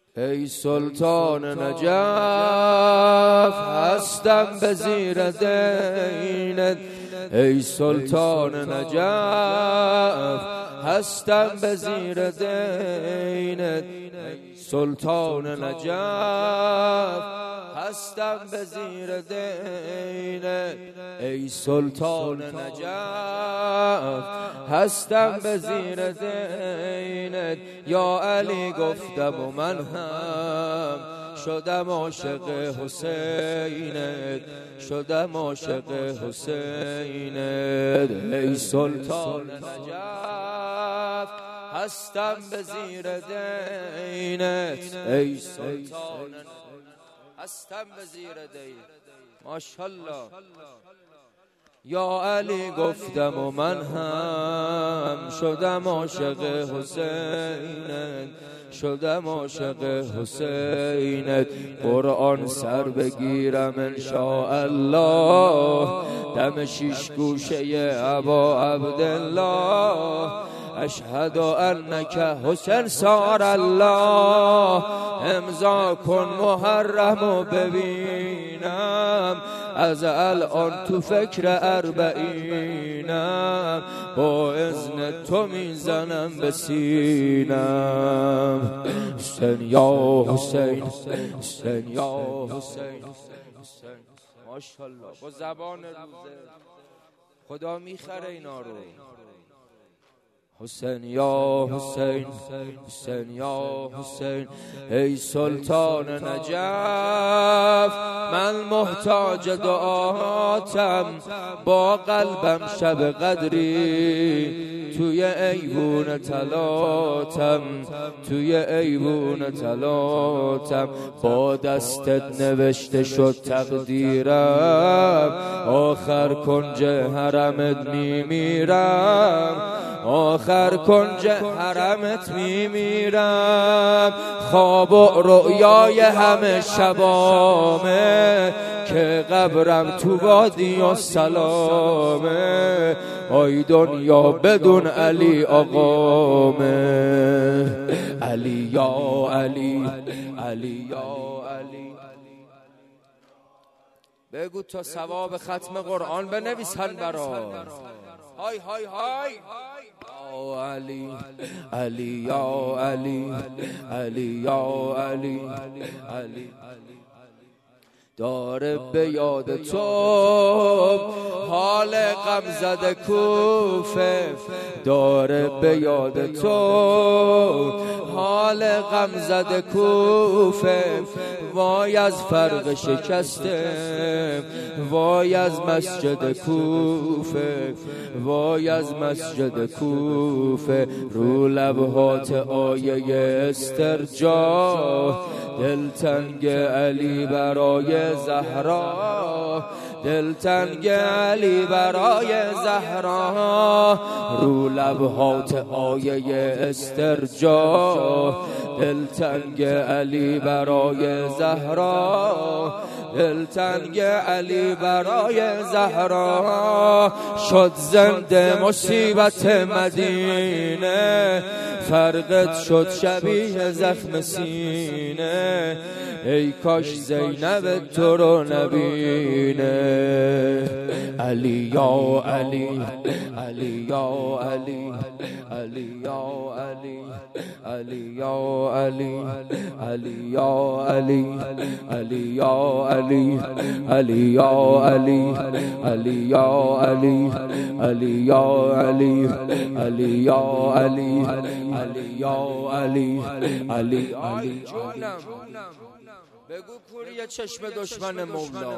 ای سلطان نجف هستم به زیر دینت، ای سلطان نجف هستم به زیر دینت، سلطان نجف هستم به زیر دینت، ای سلطان نجف هستم به زیر دینت. یا علی گفتم و من هم شدم عاشق حسینت، شدم عاشق حسینت. ای سلطان نجف هستم به زیر دینت، ای سلطان هستم به زیر دینت. ماشاءالله. یا علی گفتم و من هم شدم عاشق حسینت، شدم عاشق حسینت. قرآن سر بگیرم انشاءالله، دم شیش گوشه ابا عبدالله. اشهد انک حسین صار الله، امضا کن محرمو ببینم، از الان تو فکر اربعینم، با اذن تو میزنم به سینم. حسین یا حسین، حسین یا حسین. ماشاءالله. با زبان روزه خدا میخره اینا رو. حسین یا حسین، حسین یا حسین. ای سلطان نجف من محتاج دعاتم، با قلبم شب قدری توی ایوون طلاتم، توی ایوون طلاتم. با دستت نوشته شد تقدیرم، آخر کنج حرمت میمیرم، آخر کنج حرمت میمیرم. خواب و رؤیای همه شبامه، که قبرم تو وادی و سلامه. آی دنیا بدون علی آقامه، علی یا علی، علی یا علی. بگو تا ثواب ختم قرآن بنویسن برام. های های های. یا علی، علی یا علی، علی یا علی، علی. داره به یاد تو حال غم زده کوفه، داره به یاد تو حال غم زده کوفه. وای از فرق شکسته، وای از مسجد کوفه، وای از مسجد کوفه. رو لبهات آیه استرجاع، دلتنگ علی برای زهرا، دلتنگ علی برای زهرا. رو لبهات آیه استرجاع، دلتنگ علی برای زهرا، دلتنگ علی برای زهرا. شد زنده مصیبت مدینه، فرقت شد شبیه زخم سینه. ای کاش زینب تو رو نبینه. علی یا علی، علی یا علی، علی یا علی، علی یا علی، علی یا علی، علی یا علی، علی یا علی، علی یا علی، علی یا علی، علی یا علی، علی یا علی، علی علی. بگو کوری چشم دشمن مولا.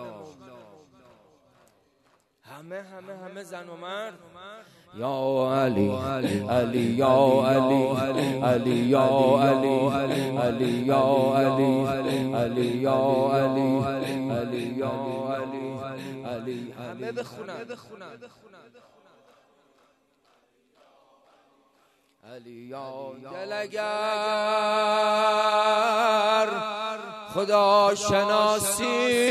همه زن و مرد. یا علی، علی یا علی، علی یا علی، علی یا علی، علی یا علی، علی یا علی، علی. همه بخونن. علی یا دل اگر خدا شناسی،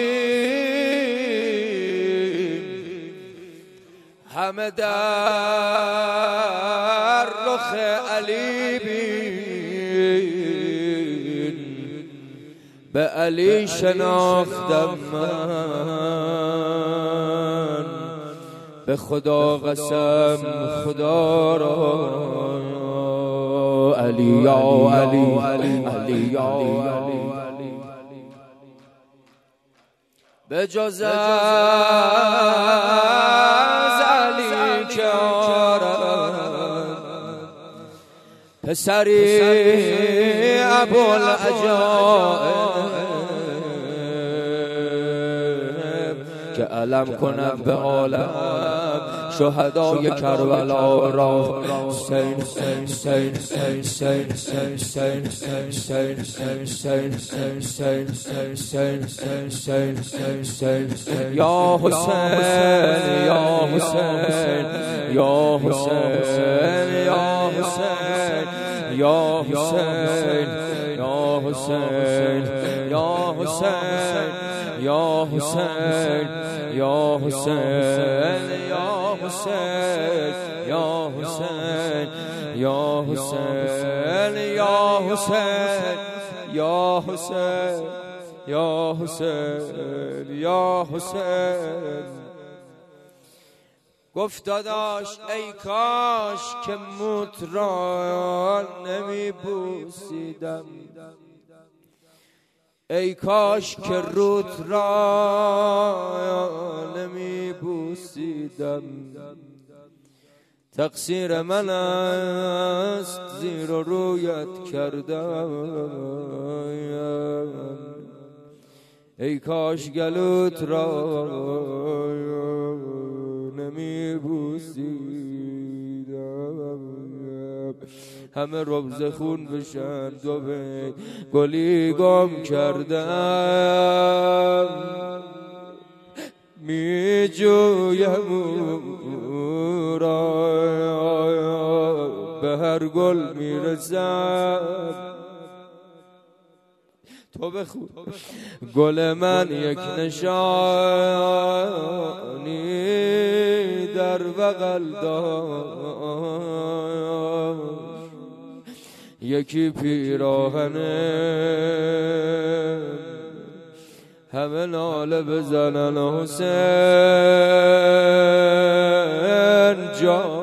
همه در رخ علی بین. به علی شناختم من، به خدا قسم خدا را. علی یا علی، علی یا علی، به جز از علی که آرم پسری ابوالعجایب که علم کند به عالم شهدای کربلا را. حسین حسین حسین حسین حسین حسین حسین حسین حسین حسین حسین یا حسین یا حسین یا حسین یا حسین یا حسین یا حسین یا حسین یا حسین یا حسین یا حسین یا حسین یا حسین یا حسین یا حسین یا حسین یا حسین. گفت داداش ای کاش که موت را نمی بوسیدم، ای کاش که رود را نمی بوسیدم. تقصیر من است زیر و رویت کردم، ای کاش گلوت را نمی بوسیدم. همه روز خون بشن دو بیت گلی گم کردم، می جویم او را به هر گل می رسم. تو بخون گل من یک نشانی در بغل داشت، یکی پیراهنه همه ناله بزنن حسین جان.